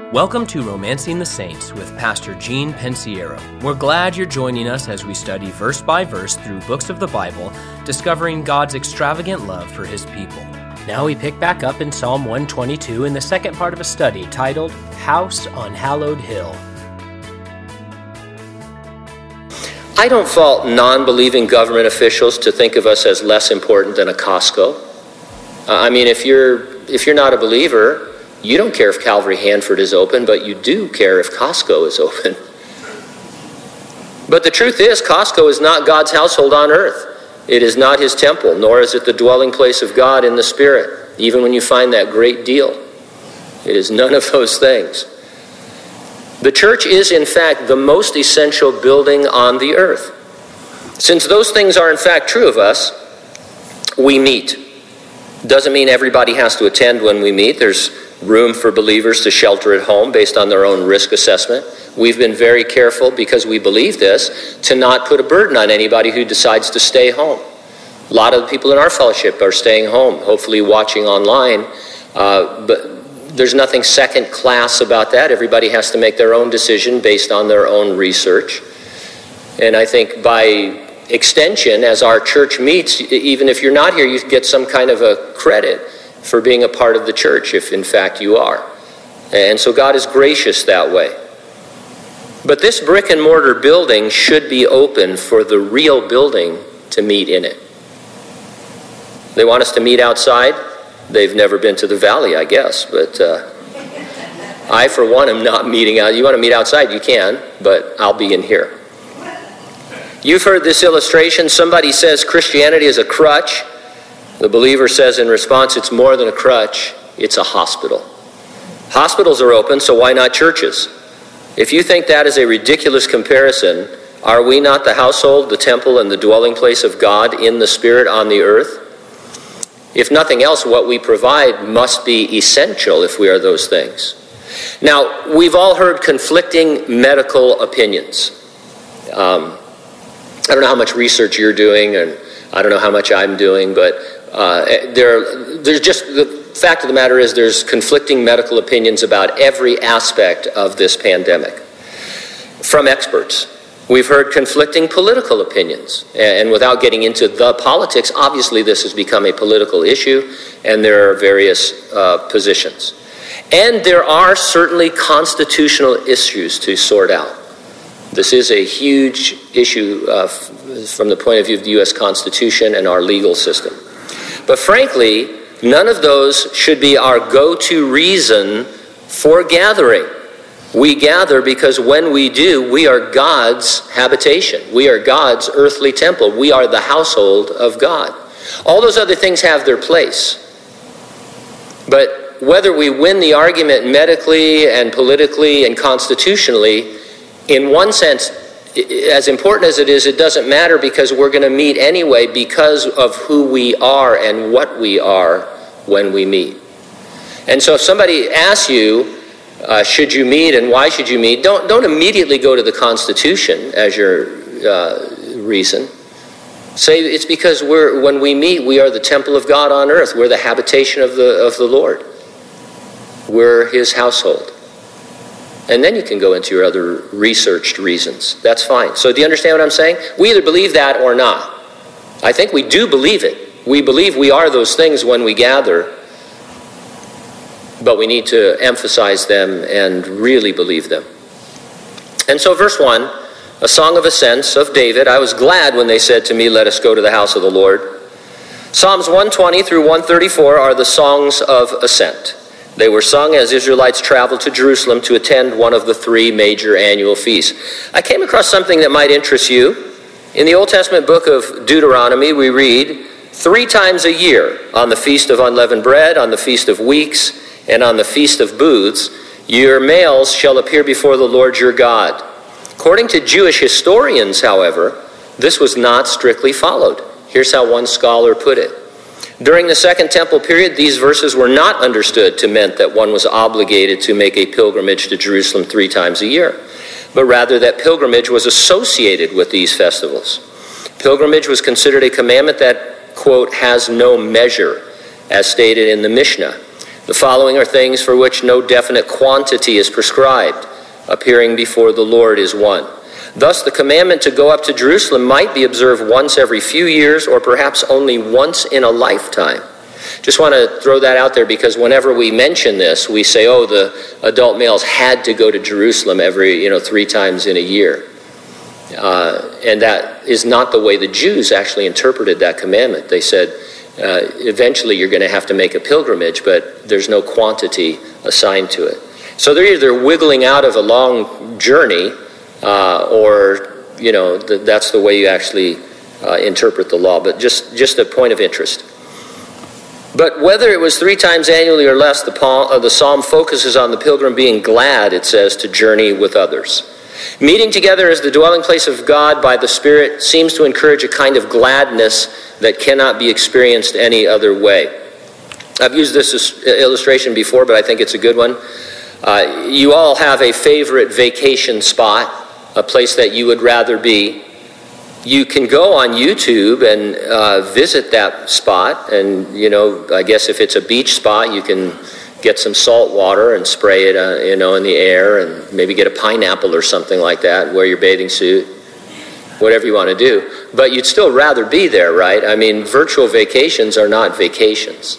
Welcome to Romancing the Saints with Pastor Gene Pensiero. We're glad you're joining us as we study verse by verse through books of the Bible, discovering God's extravagant love for His people. Now we pick back up in Psalm 122 in the second part of a study titled, House on Hallowed Hill. I don't fault non-believing government officials to think of us as less important than a Costco. If you're not a believer, you don't care if Calvary Hanford is open, but you do care if Costco is open. But the truth is, Costco is not God's household on earth. It is not His temple, nor is it the dwelling place of God in the Spirit, even when you find that great deal. It is none of those things. The church is, in fact, the most essential building on the earth. Since those things are, in fact, true of us, we meet. Doesn't mean everybody has to attend when we meet. There's room for believers to shelter at home based on their own risk assessment. We've been very careful, because we believe this, to not put a burden on anybody who decides to stay home. A lot of the people in our fellowship are staying home, hopefully watching online, but there's nothing second class about that. Everybody has to make their own decision based on their own research. And I think by extension, as our church meets, even if you're not here, you get some kind of a credit for being a part of the church, if in fact you are. And so God is gracious that way. But this brick and mortar building should be open for the real building to meet in it. They want us to meet outside. They've never been to the valley, I guess, but I, for one, am not meeting out. You want to meet outside, you can, but I'll be in here. You've heard this illustration. Somebody says Christianity is a crutch. The believer says in response, it's more than a crutch, it's a hospital. Hospitals are open, so why not churches? If you think that is a ridiculous comparison, are we not the household, the temple, and the dwelling place of God in the Spirit on the earth? If nothing else, what we provide must be essential if we are those things. Now, we've all heard conflicting medical opinions. I don't know how much research you're doing, and I don't know how much I'm doing, but there's just, the fact of the matter is, there's conflicting medical opinions about every aspect of this pandemic from experts. We've heard conflicting political opinions, and without getting into the politics, obviously this has become a political issue, and there are various positions. And there are certainly constitutional issues to sort out. This is a huge issue from the point of view of the U.S. Constitution and our legal system. But frankly, none of those should be our go-to reason for gathering. We gather because when we do, we are God's habitation. We are God's earthly temple. We are the household of God. All those other things have their place. But whether we win the argument medically and politically and constitutionally, in one sense, as important as it is, it doesn't matter, because we're going to meet anyway because of who we are and what we are when we meet. And so if somebody asks you, should you meet and why should you meet, don't immediately go to the Constitution as your reason. Say it's because when we meet, we are the temple of God on earth. We're the habitation of the Lord. We're His household. And then you can go into your other researched reasons. That's fine. So do you understand what I'm saying? We either believe that or not. I think we do believe it. We believe we are those things when we gather, but we need to emphasize them and really believe them. And so verse 1, a song of ascents of David. I was glad when they said to me, let us go to the house of the Lord. Psalms 120 through 134 are the songs of ascent. They were sung as Israelites traveled to Jerusalem to attend one of the three major annual feasts. I came across something that might interest you. In the Old Testament book of Deuteronomy, we read, 3 times a year, on the Feast of Unleavened Bread, on the Feast of Weeks, and on the Feast of Booths, your males shall appear before the Lord your God. According to Jewish historians, however, this was not strictly followed. Here's how one scholar put it. During the Second Temple period, these verses were not understood to mean that one was obligated to make a pilgrimage to Jerusalem 3 times a year, but rather that pilgrimage was associated with these festivals. Pilgrimage was considered a commandment that, quote, has no measure, as stated in the Mishnah. The following are things for which no definite quantity is prescribed. Appearing before the Lord is one. Thus, the commandment to go up to Jerusalem might be observed once every few years or perhaps only once in a lifetime. Just want to throw that out there because whenever we mention this, we say, oh, the adult males had to go to Jerusalem every, 3 times in a year. And that is not the way the Jews actually interpreted that commandment. They said, eventually you're going to have to make a pilgrimage, but there's no quantity assigned to it. So they're either wiggling out of a long journey, or, that's the way you actually interpret the law. But just a point of interest. But whether it was 3 times annually or less, the psalm focuses on the pilgrim being glad, it says, to journey with others. Meeting together as the dwelling place of God by the Spirit seems to encourage a kind of gladness that cannot be experienced any other way. I've used this illustration before, but I think it's a good one. You all have a favorite vacation spot, a place that you would rather be. You can go on YouTube and visit that spot, and I guess if it's a beach spot, you can get some salt water and spray it, in the air, and maybe get a pineapple or something like that. Wear your bathing suit, whatever you want to do. But you'd still rather be there, right? I mean, virtual vacations are not vacations.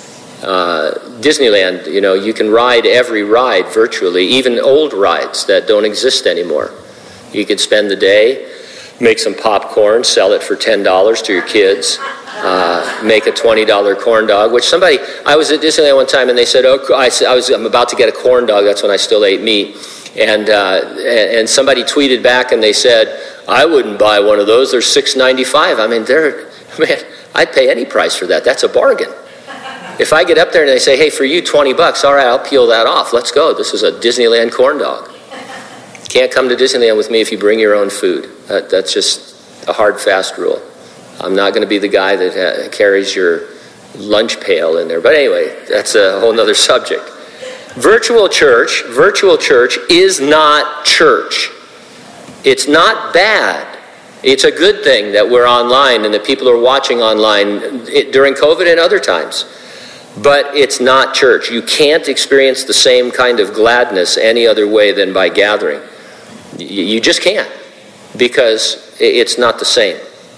Disneyland, you can ride every ride virtually, even old rides that don't exist anymore. You could spend the day, make some popcorn, sell it for $10 to your kids, make a $20 corn dog, which I was at Disneyland one time and they said, I'm about to get a corn dog, that's when I still ate meat, and somebody tweeted back and they said, I wouldn't buy one of those, they're $6.95. I mean, I'd pay any price for that, that's a bargain. If I get up there and they say, hey, for you, $20, all right, I'll peel that off, let's go, this is a Disneyland corn dog. Can't come to Disneyland with me if you bring your own food. That's just a hard, fast rule. I'm not going to be the guy that carries your lunch pail in there. But anyway, that's a whole other subject. Virtual church is not church. It's not bad. It's a good thing that we're online and that people are watching online during COVID and other times. But it's not church. You can't experience the same kind of gladness any other way than by gathering. You just can't, because it's not the same.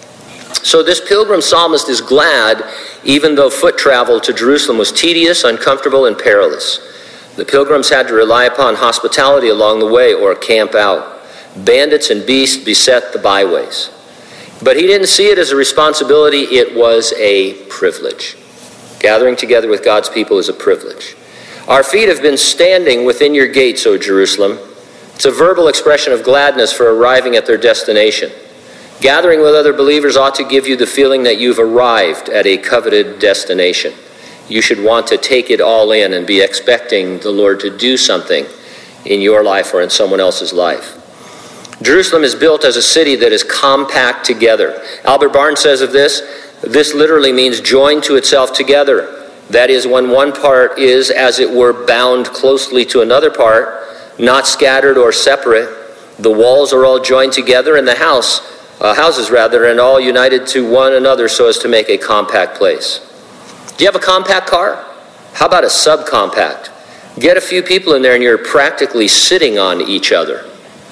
So this pilgrim psalmist is glad even though foot travel to Jerusalem was tedious, uncomfortable, and perilous. The pilgrims had to rely upon hospitality along the way or camp out. Bandits and beasts beset the byways. But he didn't see it as a responsibility, it was a privilege. Gathering together with God's people is a privilege. Our feet have been standing within your gates, O Jerusalem. It's a verbal expression of gladness for arriving at their destination. Gathering with other believers ought to give you the feeling that you've arrived at a coveted destination. You should want to take it all in and be expecting the Lord to do something in your life or in someone else's life. Jerusalem is built as a city that is compact together. Albert Barnes says of this literally means joined to itself together. That is, when one part is, as it were, bound closely to another part, not scattered or separate. The walls are all joined together, and the houses are all united to one another so as to make a compact place. Do you have a compact car? How about a subcompact? Get a few people in there and you're practically sitting on each other.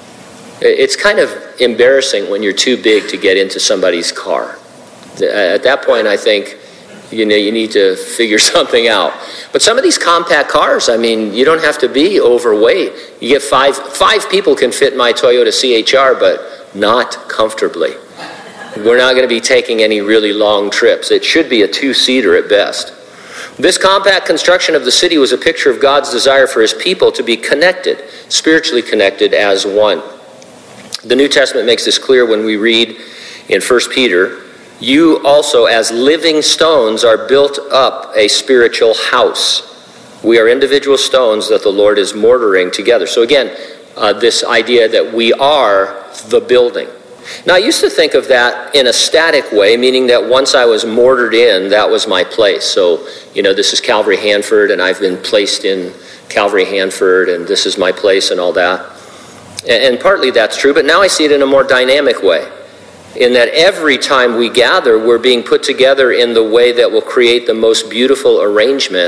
It's kind of embarrassing when you're too big to get into somebody's car. At that point, I think you need to figure something out. But some of these compact cars, you don't have to be overweight. You get five people can fit my Toyota CHR, but not comfortably. We're not going to be taking any really long trips. It should be a 2-seater at best. This compact construction of the city was a picture of God's desire for his people to be connected, spiritually connected as one. The New Testament makes this clear when we read in 1 Peter, you also as living stones are built up a spiritual house. We are individual stones that the Lord is mortaring together. So again, this idea that we are the building. Now, I used to think of that in a static way, meaning that once I was mortared in, that was my place. So, this is Calvary Hanford, and I've been placed in Calvary Hanford, and this is my place and all that. And partly that's true, but now I see it in a more dynamic way, in that every time we gather, we're being put together in the way that will create the most beautiful arrangement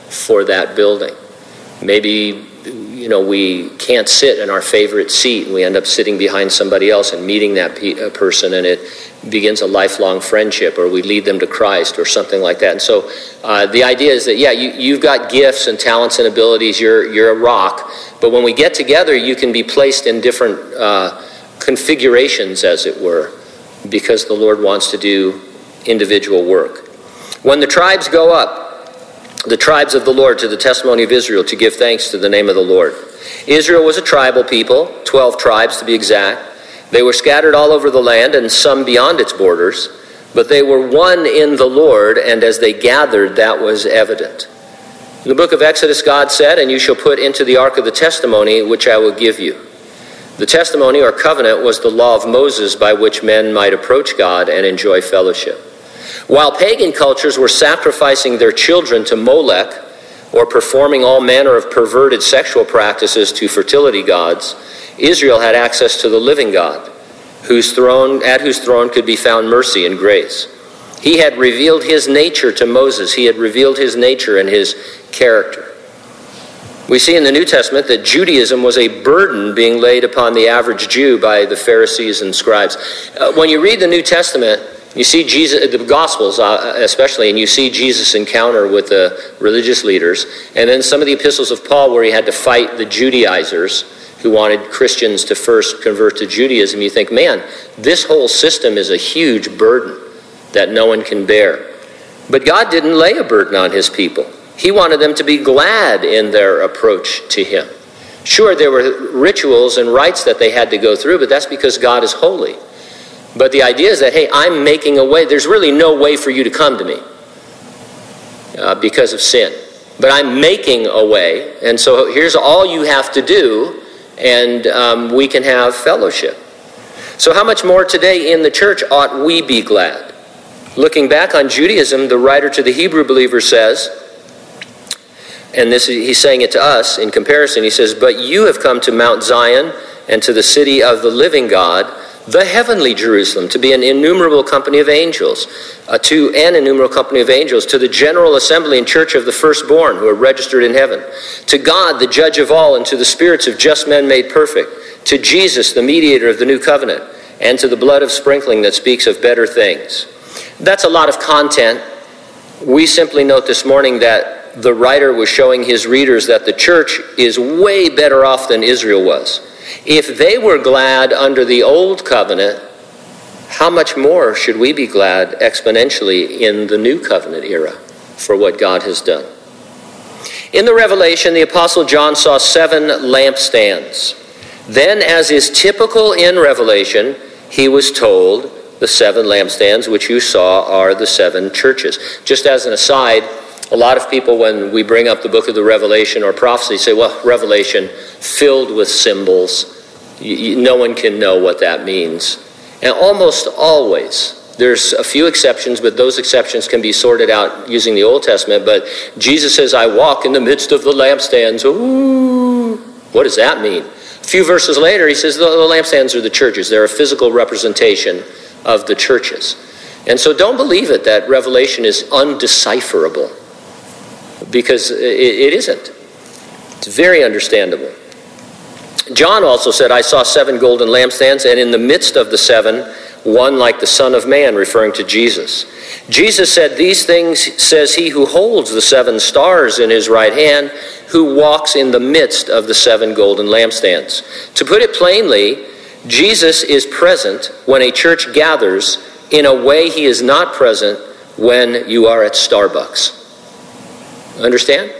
for that building. Maybe, we can't sit in our favorite seat and we end up sitting behind somebody else and meeting that person, and it begins a lifelong friendship, or we lead them to Christ or something like that. And so the idea is that, you've got gifts and talents and abilities, you're a rock, but when we get together, you can be placed in different configurations, as it were, because the Lord wants to do individual work. When the tribes go up, the tribes of the Lord, to the testimony of Israel, to give thanks to the name of the Lord. Israel was a tribal people, 12 tribes to be exact. They were scattered all over the land and some beyond its borders, but they were one in the Lord, and as they gathered, that was evident. In the book of Exodus, God said, "And you shall put into the ark of the testimony, which I will give you." The testimony or covenant was the law of Moses by which men might approach God and enjoy fellowship. While pagan cultures were sacrificing their children to Molech or performing all manner of perverted sexual practices to fertility gods, Israel had access to the living God, at whose throne could be found mercy and grace. He had revealed his nature to Moses. He had revealed his nature and his character. We see in the New Testament that Judaism was a burden being laid upon the average Jew by the Pharisees and scribes. When you read the New Testament, you see Jesus, the Gospels especially, and you see Jesus' encounter with the religious leaders, and then some of the epistles of Paul where he had to fight the Judaizers who wanted Christians to first convert to Judaism. You think, man, this whole system is a huge burden that no one can bear. But God didn't lay a burden on his people. He wanted them to be glad in their approach to him. Sure, there were rituals and rites that they had to go through, but that's because God is holy. But the idea is that, hey, I'm making a way. There's really no way for you to come to me because of sin. But I'm making a way, and so here's all you have to do, and we can have fellowship. So how much more today in the church ought we be glad? Looking back on Judaism, the writer to the Hebrew believer says, and he's saying it to us in comparison, he says, "But you have come to Mount Zion and to the city of the living God, the heavenly Jerusalem, to be an innumerable company of angels, to the general assembly and church of the firstborn who are registered in heaven, to God, the judge of all, and to the spirits of just men made perfect, to Jesus, the mediator of the new covenant, and to the blood of sprinkling that speaks of better things." That's a lot of content. We simply note this morning that the writer was showing his readers that the church is way better off than Israel was. If they were glad under the old covenant, how much more should we be glad exponentially in the new covenant era for what God has done? In the Revelation, the Apostle John saw 7 lampstands. Then, as is typical in Revelation, he was told, the 7 lampstands which you saw are the 7 churches. Just as an aside, a lot of people, when we bring up the book of the Revelation or prophecy, say, well, Revelation filled with symbols. No one can know what that means. And almost always, there's a few exceptions, but those exceptions can be sorted out using the Old Testament. But Jesus says, "I walk in the midst of the lampstands." Ooh, what does that mean? A few verses later, he says the lampstands are the churches. They're a physical representation of the churches. And so don't believe it that Revelation is undecipherable, because it isn't. It's very understandable. John also said, "I saw 7 golden lampstands, and in the midst of the 7, one like the Son of Man," referring to Jesus. Jesus said, "These things says he who holds the 7 stars in his right hand, who walks in the midst of the 7 golden lampstands." To put it plainly, Jesus is present when a church gathers in a way he is not present when you are at Starbucks. Understand?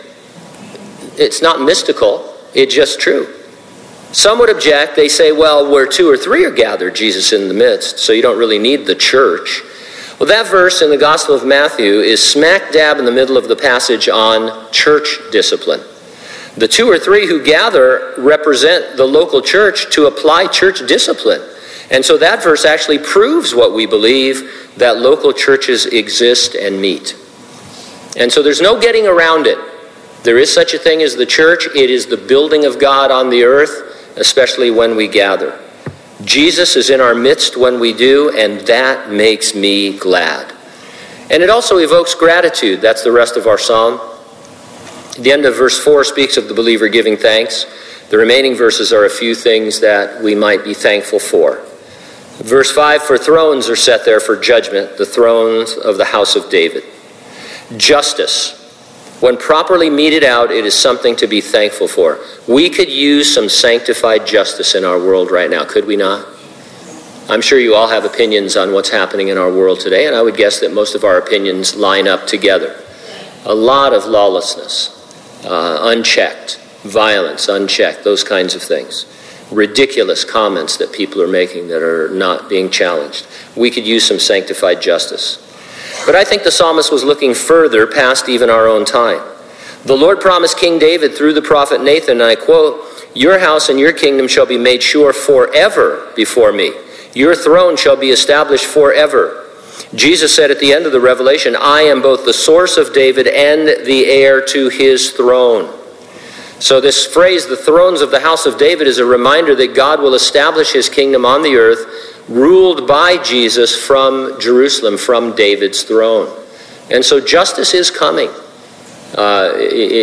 It's not mystical. It's just true. Some would object. They say, well, where 2 or 3 are gathered, Jesus in the midst, so you don't really need the church. Well, that verse in the Gospel of Matthew is smack dab in the middle of the passage on church discipline. The 2 or 3 who gather represent the local church to apply church discipline. And so that verse actually proves what we believe, that local churches exist and meet. And so there's no getting around it. There is such a thing as the church. It is the building of God on the earth, especially when we gather. Jesus is in our midst when we do, and that makes me glad. And it also evokes gratitude. That's the rest of our psalm. The end of verse 4 speaks of the believer giving thanks. The remaining verses are a few things that we might be thankful for. Verse 5, for thrones are set there for judgment, the thrones of the house of David. Justice. When properly meted out, it is something to be thankful for. We could use some sanctified justice in our world right now, could we not? I'm sure you all have opinions on what's happening in our world today, and I would guess that most of our opinions line up together. A lot of lawlessness, unchecked, violence, unchecked, those kinds of things. Ridiculous comments that people are making that are not being challenged. We could use some sanctified justice. But I think the psalmist was looking further past even our own time. The Lord promised King David through the prophet Nathan, and I quote, your house and your kingdom shall be made sure forever before me. Your throne shall be established forever. Jesus said at the end of the Revelation, I am both the source of David and the heir to his throne. So this phrase, the thrones of the house of David, is a reminder that God will establish his kingdom on the earth, ruled by Jesus from Jerusalem, from David's throne. And so justice is coming. And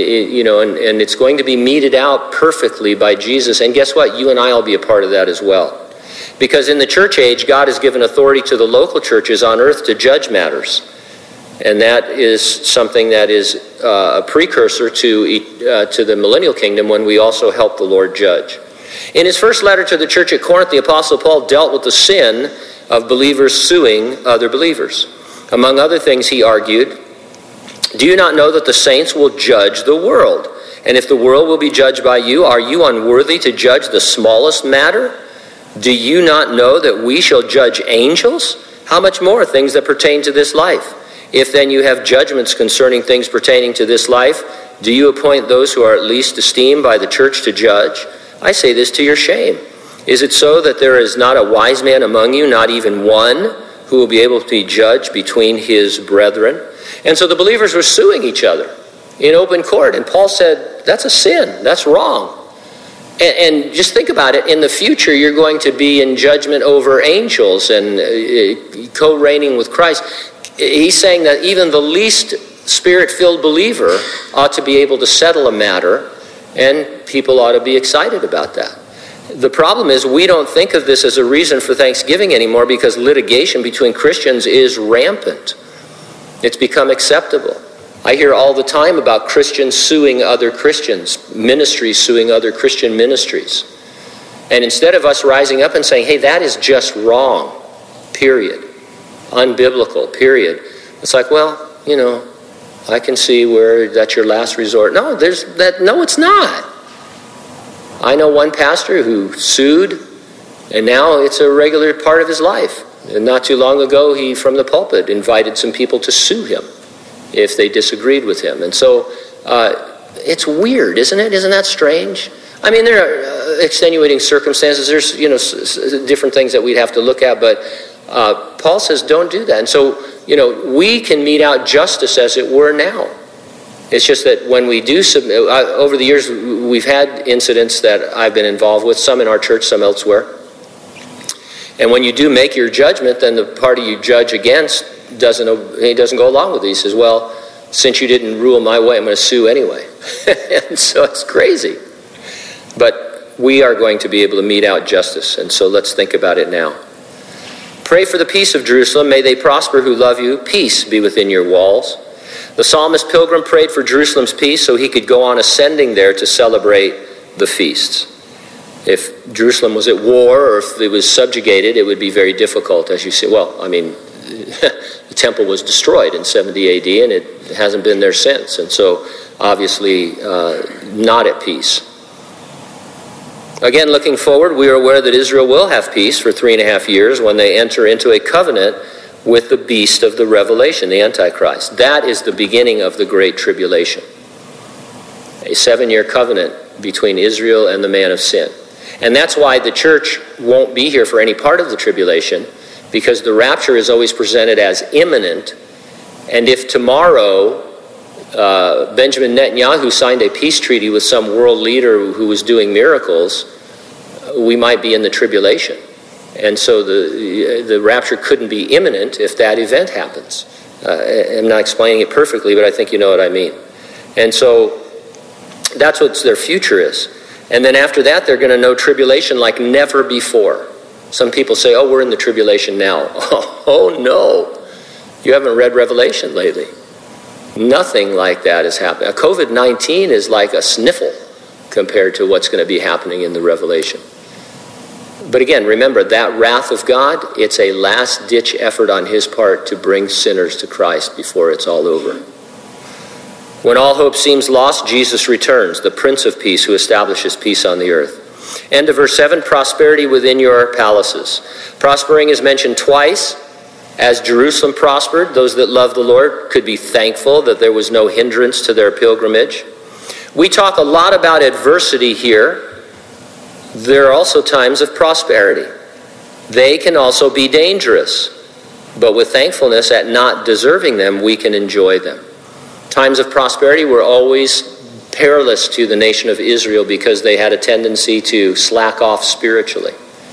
it's going to be meted out perfectly by Jesus. And guess what? You and I will be a part of that as well. Because in the church age, God has given authority to the local churches on earth to judge matters. And that is something that is a precursor to the millennial kingdom, when we also help the Lord judge. In his first letter to the church at Corinth, the Apostle Paul dealt with the sin of believers suing other believers. Among other things, he argued, do you not know that the saints will judge the world? And if the world will be judged by you, are you unworthy to judge the smallest matter? Do you not know that we shall judge angels? How much more things that pertain to this life? If then you have judgments concerning things pertaining to this life, do you appoint those who are at least esteemed by the church to judge? I say this to your shame. Is it so that there is not a wise man among you, not even one, who will be able to be judged between his brethren? And so the believers were suing each other in open court. And Paul said, that's a sin. That's wrong. And just think about it. In the future, you're going to be in judgment over angels and co-reigning with Christ. He's saying that even the least Spirit-filled believer ought to be able to settle a matter, and people ought to be excited about that. The problem is we don't think of this as a reason for thanksgiving anymore, because litigation between Christians is rampant. It's become acceptable. I hear all the time about Christians suing other Christians, ministries suing other Christian ministries. And instead of us rising up and saying, hey, that is just wrong, period, unbiblical, period, it's like, well, I can see where that's your last resort. No, it's not. I know one pastor who sued, and now it's a regular part of his life. And not too long ago, he, from the pulpit, invited some people to sue him if they disagreed with him. And so it's weird, isn't it? Isn't that strange? I mean, there are extenuating circumstances. There's, different things that we'd have to look at, but Paul says don't do that. And so, we can mete out justice, as it were, now. It's just that when we do submit, over the years, we've had incidents that I've been involved with, some in our church, some elsewhere. And when you do make your judgment, then the party you judge against doesn't go along with it. He says, well, since you didn't rule my way, I'm going to sue anyway. And so it's crazy. But we are going to be able to mete out justice, and so let's think about it now. Pray for the peace of Jerusalem. May they prosper who love you. Peace be within your walls. The psalmist Pilgrim prayed for Jerusalem's peace so he could go on ascending there to celebrate the feasts. If Jerusalem was at war, or if it was subjugated, it would be very difficult, as you see. Well, I mean, the temple was destroyed in 70 AD, and it hasn't been there since. And so, obviously, not at peace. Again, looking forward, we are aware that Israel will have peace for 3.5 years when they enter into a covenant with the beast of the Revelation, the Antichrist. That is the beginning of the Great Tribulation. A 7-year covenant between Israel and the man of sin. And that's why the church won't be here for any part of the tribulation, because the rapture is always presented as imminent. And if tomorrow Benjamin Netanyahu signed a peace treaty with some world leader who was doing miracles, we might be in the tribulation. And so the rapture couldn't be imminent if that event happens. I'm not explaining it perfectly, but I think you know what I mean. And so That's what their future is. And then after that, they're going to know tribulation like never before. Some people say, oh, we're in the tribulation now. Oh, no. You haven't read Revelation lately. Nothing like that is happening. COVID-19 is like a sniffle compared to what's going to be happening in the Revelation. But again, remember, that wrath of God, it's a last-ditch effort on his part to bring sinners to Christ before it's all over. When all hope seems lost, Jesus returns, the Prince of Peace who establishes peace on the earth. End of verse 7, prosperity within your palaces. Prospering is mentioned twice. As Jerusalem prospered, those that love the Lord could be thankful that there was no hindrance to their pilgrimage. We talk a lot about adversity here. There are also times of prosperity. They can also be dangerous, but with thankfulness at not deserving them, we can enjoy them. Times of prosperity were always perilous to the nation of Israel because they had a tendency to slack off spiritually.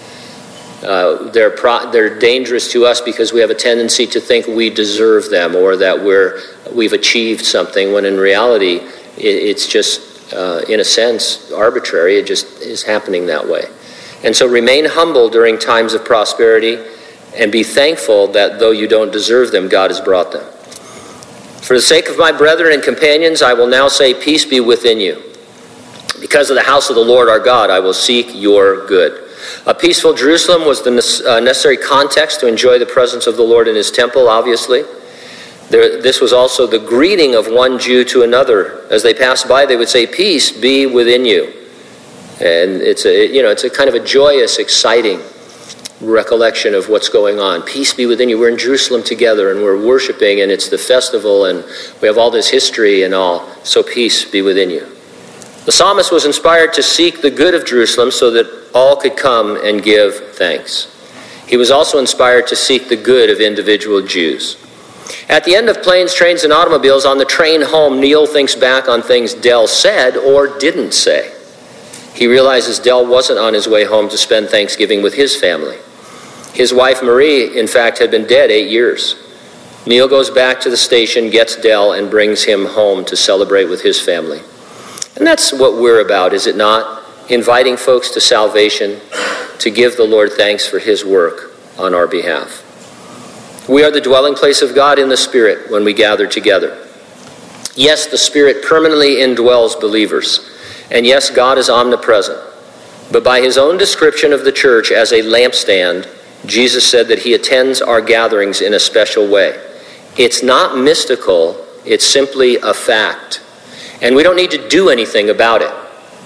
They're dangerous to us because we have a tendency to think we deserve them or that we've achieved something, when in reality it's just, in a sense, arbitrary. It just is happening that way. And so remain humble during times of prosperity and be thankful that though you don't deserve them, God has brought them. For the sake of my brethren and companions, I will now say, peace be within you. Because of the house of the Lord our God, I will seek your good. A peaceful Jerusalem was the necessary context to enjoy the presence of the Lord in his temple, obviously. This was also the greeting of one Jew to another. As they passed by, they would say, peace be within you. And it's a kind of a joyous, exciting recollection of what's going on. Peace be within you. We're in Jerusalem together and we're worshiping and it's the festival and we have all this history and all. So peace be within you. The psalmist was inspired to seek the good of Jerusalem so that all could come and give thanks. He was also inspired to seek the good of individual Jews. At the end of Planes, Trains, and Automobiles, on the train home, Neil thinks back on things Dell said or didn't say. He realizes Dell wasn't on his way home to spend Thanksgiving with his family. His wife, Marie, in fact, had been dead 8 years. Neil goes back to the station, gets Dell, and brings him home to celebrate with his family. And that's what we're about, is it not? Inviting folks to salvation, to give the Lord thanks for his work on our behalf. We are the dwelling place of God in the Spirit when we gather together. Yes, the Spirit permanently indwells believers. And yes, God is omnipresent. But by his own description of the church as a lampstand, Jesus said that he attends our gatherings in a special way. It's not mystical, it's simply a fact. And we don't need to do anything about it.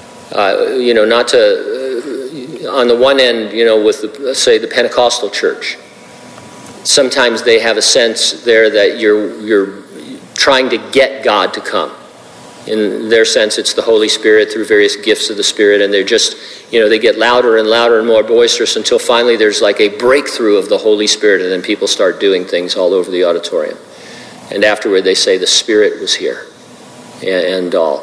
Not to, on the one end, with, the Pentecostal church. Sometimes they have a sense there that you're trying to get God to come. In their sense, it's the Holy Spirit through various gifts of the Spirit, and they're just, they get louder and louder and more boisterous until finally there's like a breakthrough of the Holy Spirit, and then people start doing things all over the auditorium. And afterward, they say the Spirit was here, and all.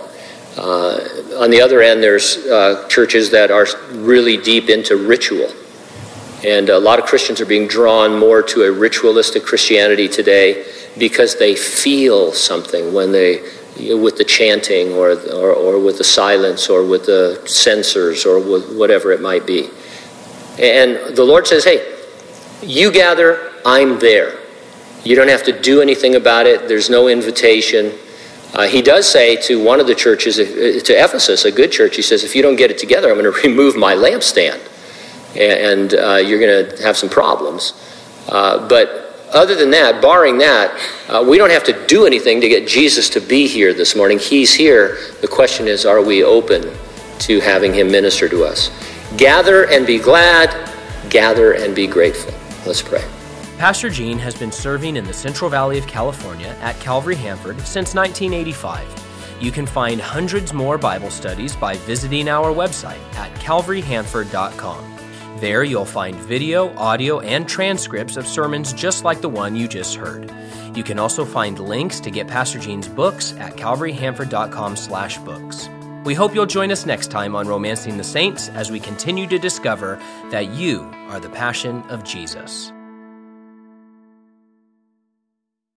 On the other end, there's churches that are really deep into ritual. And a lot of Christians are being drawn more to a ritualistic Christianity today because they feel something when they, with the chanting or with the silence or with the censers or with whatever it might be. And the Lord says, hey, you gather, I'm there. You don't have to do anything about it. There's no invitation. He does say to one of the churches, to Ephesus, a good church, he says, if you don't get it together, I'm going to remove my lampstand. And you're going to have some problems. But other than that, barring that, we don't have to do anything to get Jesus to be here this morning. He's here. The question is, are we open to having him minister to us? Gather and be glad. Gather and be grateful. Let's pray. Pastor Gene has been serving in the Central Valley of California at Calvary Hanford since 1985. You can find hundreds more Bible studies by visiting our website at calvaryhanford.com. There you'll find video, audio, and transcripts of sermons just like the one you just heard. You can also find links to get Pastor Gene's books at calvaryhanford.com/books. We hope you'll join us next time on Romancing the Saints as we continue to discover that you are the passion of Jesus.